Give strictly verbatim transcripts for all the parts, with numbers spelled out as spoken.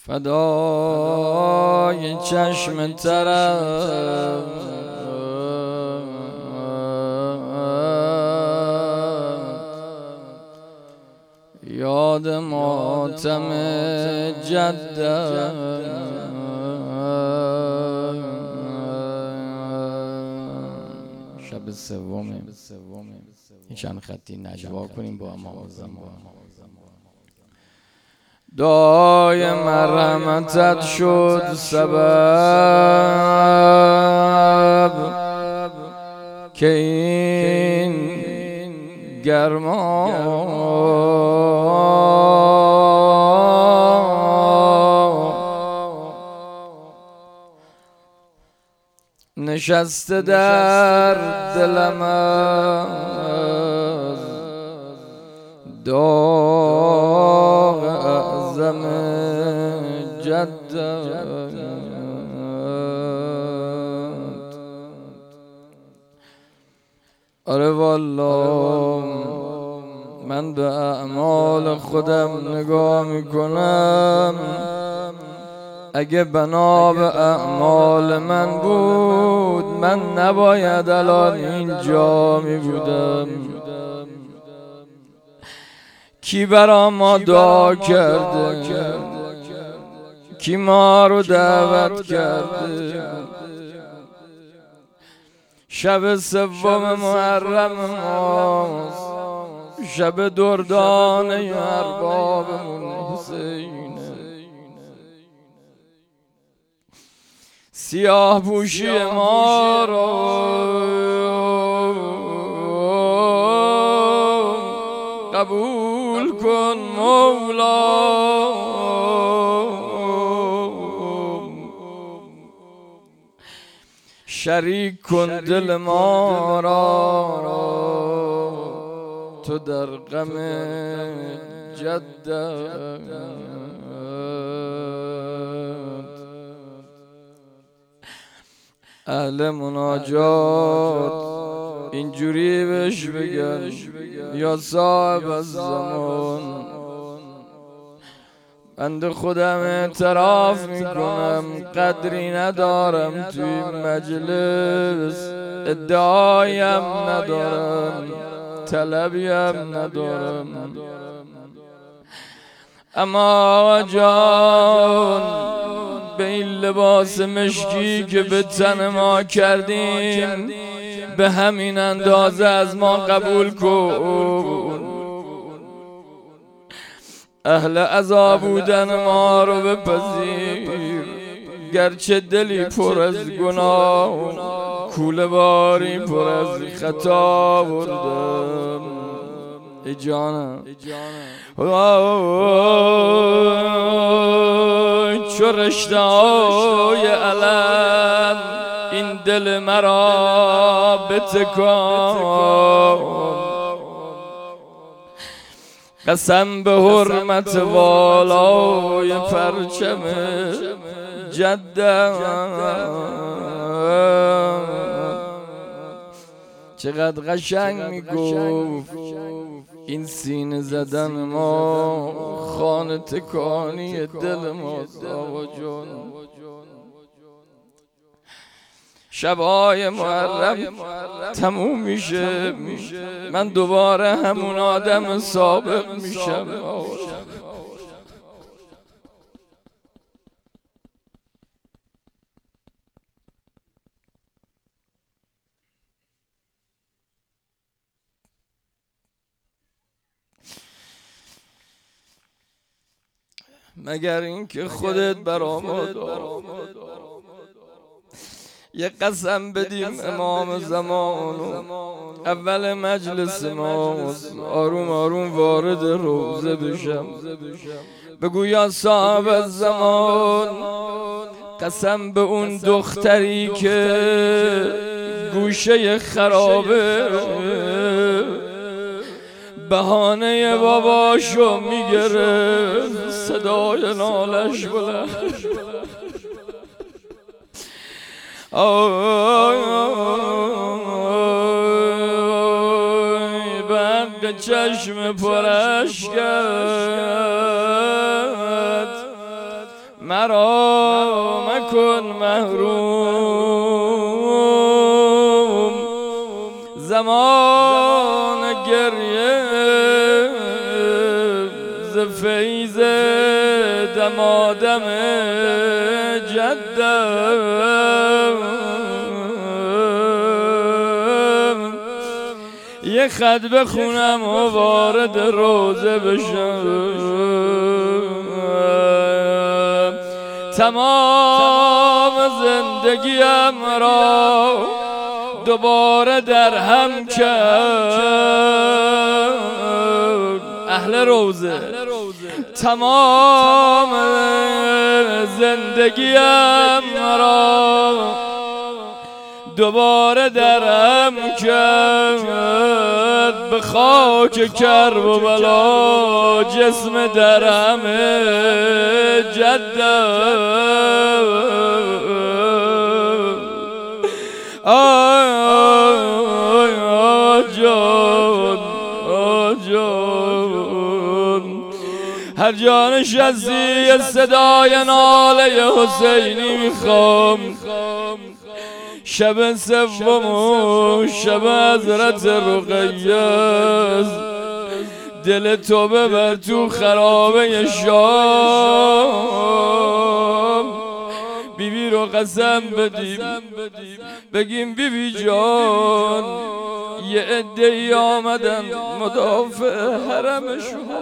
فدای چشم ترم یاد ماتم جدم شب سوم این چند خطی نجوا کنیم با امام زمان. دعای مرحمتت شد سبب که این گرما نشسته در دلم از داغ اعظم جدت. آره والا من به اعمال خودم نگاه میکنم، اگه بنا به اعمال من بود من نباید الان اینجا می بودم. کی برا ما دعا کرده، کی ما رو دعوت کرده. شب سوم محرم ماست، شب دردانه اربابمون حسینه. سیاه پوشی ما رو قبول کن مولا، شریک کن دل ما را تو در غم جدت. اهل مناجات اینجوری بهش بگن یا صاحب الزمان. بنده خودم اعتراف میکنم قدری ندارم توی مجلس، ادعایم ندارم، طلبیم ندارم، اما جان به این لباس مشکی که به تن ما کردیم به همین اندازه از ما قبول کن. اهل عزا بودن ما رو بپذیر، گرچه دلی پر از گناه کوله باری پر از خطا بردم. ای جانم چو رشته های علم این دل مرا بتکان. قسم به حرمت والای پرچم جدم، چقدر قشنگ میگفت این سینه زدن ما خانه تکانی دل ماست. آقا جان شبای محرم تموم میشه، من دوباره همون آدم سابق میشم. مگر اینکه خودت برآمد یه قسم بدیم امام زمان اول مجلس ما آروم آروم وارد روزه بشم، بگو یا صاحب الزمان قسم به اون دختری که گوشه خرابه بهانه باباشو میگره صدای نالش بلند. آی بند چشم پرش کرد مرا مکن محروم زمان گریه ز فیض دمادم جدم یه خط بخونم و وارد روزه بشم تمام زندگیم را دوباره در هم کرد اهل روزه تمام زندگیم را دوباره درم کرد به خاک کرب و بلا جسم درم جدم آی آی آی جان آی جان هر جا نشستی صدای ناله حسینی میخوام شب سوم و شب حضرت رقیه است دل تو ببر تو خرابه شام بیبی رو قسم بدیم بگیم بیبی جان یه عده‌ای آمدن مدافع حرم شما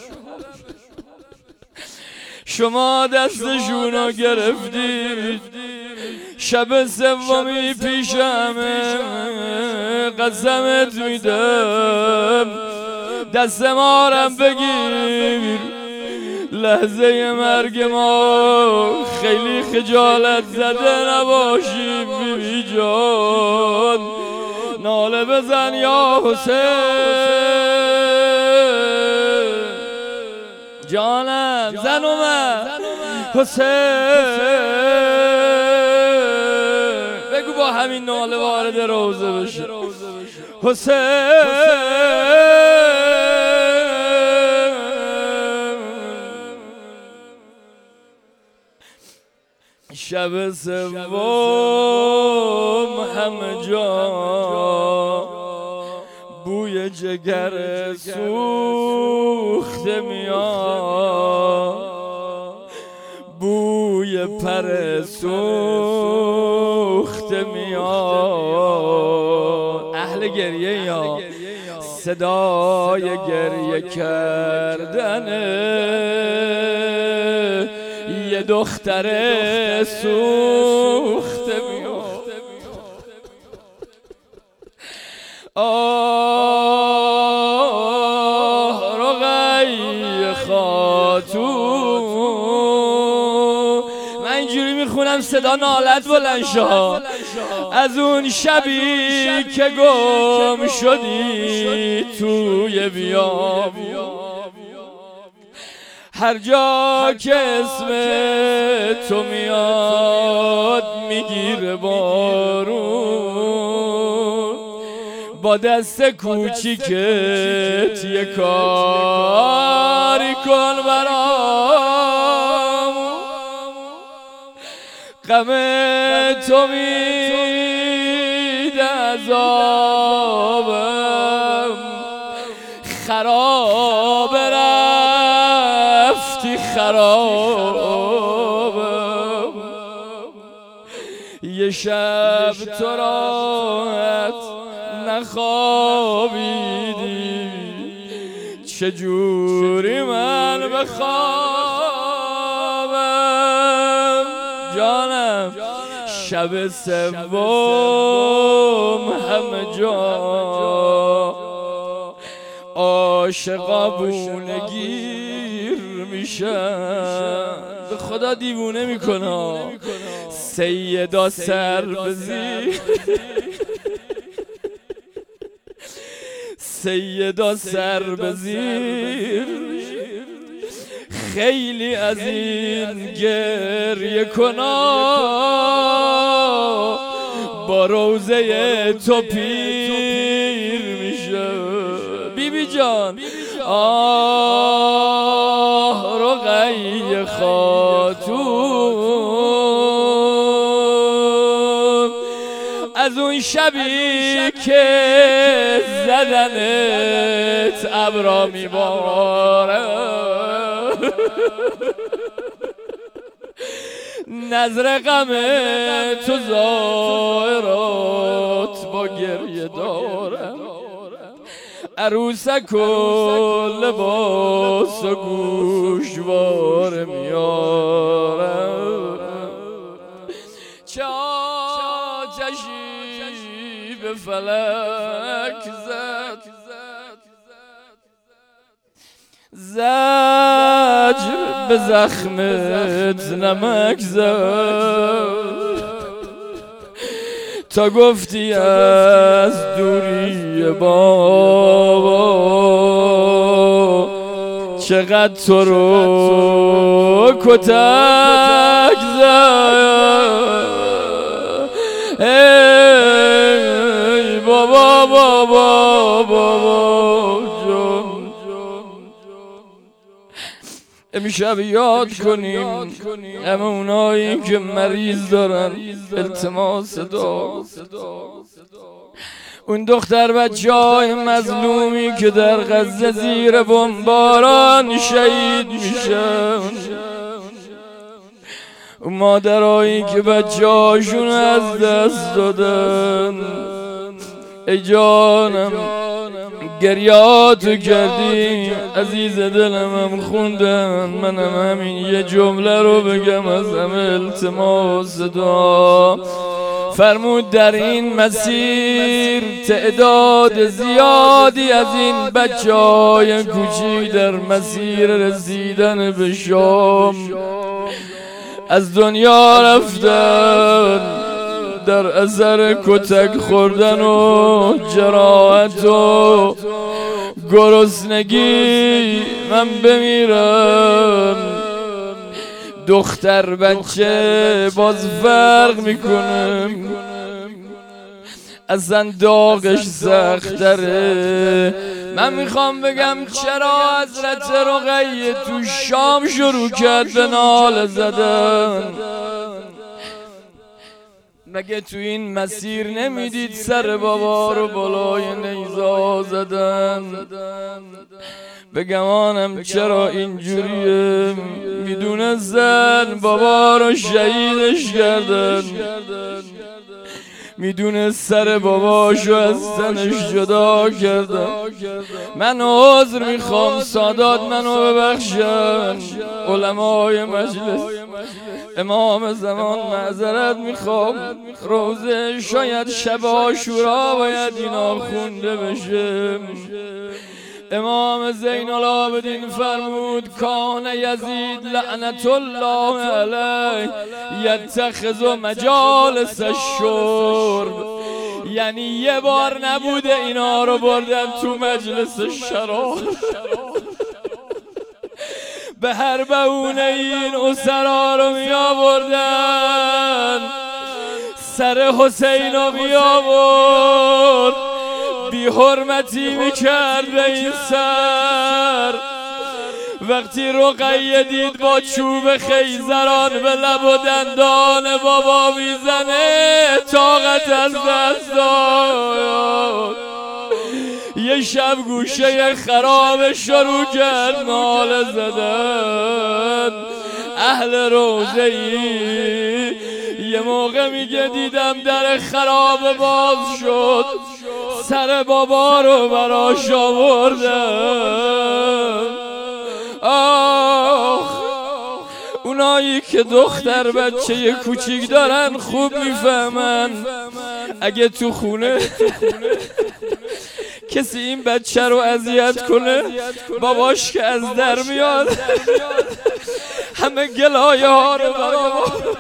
شما دستشونو گرفتید شب سومی پیشمه قسمت میدم دست مارم بگیر لحظه مرگ ما خیلی خجالت زده نباشی بیبی جان ناله بزن یا حسین جانم زن اومد حسین بگو با همین ناله وارد روزه بشه حسین شب سوم همه جا بوی جگر سوخته میاد بوی پر سوخته میاد اهل گریه یا صدای گریه کردنه یه دختر سوخته میاد آه رقیه خاتون من اینجوری میخونم صدا نالت بلند شد از اون شبی که گم شدی توی بیابون هر جا که اسم تو میاد میگیره بارون با دست کوچیکت یه کاری کن برام غم تو میده عذابم خراب رفتی خرابم یه شب تو راحت نخوابیدی چجوری من بخوابم جانم شب سوم همه جا عاشقا بونگیر میشن به خدا دیوونه میکنه سیدا سر بزیر سیدا سر بزیر خیلی از این گریه کنا با روزه تو پیر میشه بیبی جان آه رقیه خاتون از اون شبی که زدنت ابرا میباره نظر غم تو ظاهرات با گریه دارم عروسک و لباس و گوشوار میارم چه آتشی به فلک زد زجر به زخمت نمک زد تا گفتی از دوری بابا چقدر تو رو کتک زد ای بابا بابا بابا جون امشب یاد کنیم همه اونایی که مریض دارن التماس دعا اون دختر بچه‌های مظلومی که در غزه زیر بمباران شهید میشن اون مادرایی که بچه‌هاشون از دست دادن ای جانم گریاتو کردی عزیز دلم هم خوندن منم همین یه جمله رو بگم از همه التماس دعا فرمود در این مسیر تعداد زیادی از این بچه‌های کوچیک در مسیر رسیدن به شام از دنیا رفتن در اثر کتک خوردن و جراحت و گرسنگی من بمیرم دختر بچه باز فرق میکنه اصلا داغش سختره من میخوام بگم چرا حضرت رقیه تو شام شروع کرد به ناله زدن مگه تو این مسیر نمیدید سر بابا رو بالای نیزا زدن بگمانم چرا اینجوریه میدونستن بابا رو شهیدش کردن میدونه سر باباشو از تنش جدا کردن من عذر میخوام سادات منو ببخشن علمای مجلس امام زمان معذرت میخوام روزه شاید شب عاشورا باید اینا خونده بشه امام زین العابدین فرمود کان یزید لعنت الله علیه یتخذ مجالس الشرب یعنی یه بار نبوده اینا رو بردن تو مجلس شراب به هر بهونه این اسرا رو می آوردن سر حسین رو می آورد بی حرمتی می کرد به این سر وقتی رقیه دید با چوب خیزران به لب و دندان بابا میزنه طاقت از دست داد یه شب گوشه خراب شروع کرد ناله زدن اهل روزه ای یه موقع میگه دیدم در خراب باز شد سر بابا رو براش آوردم آخ اونایی که دختر بچه کوچیک دارن خوب میفهمن اگه تو خونه کسی این بچه رو اذیت کنه باباش که از در میاد همه گلایه ها رو برا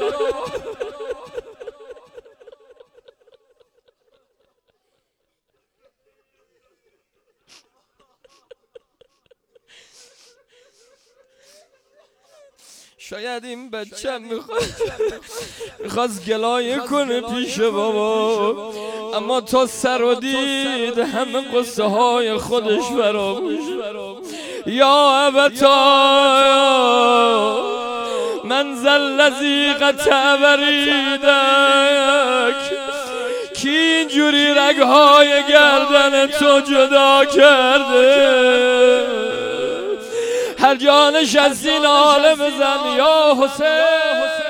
شاید این بچه میخواد میخواست گلایه کنه پیش بابا اما تا سر و دید همه قصه های خودش فراموش یا ابتا من ذا الذی قطع وریدک، کی اینجوری رگهای گردن تو جدا کرده؟ هر جا نشستی ناله بزن یا حسین.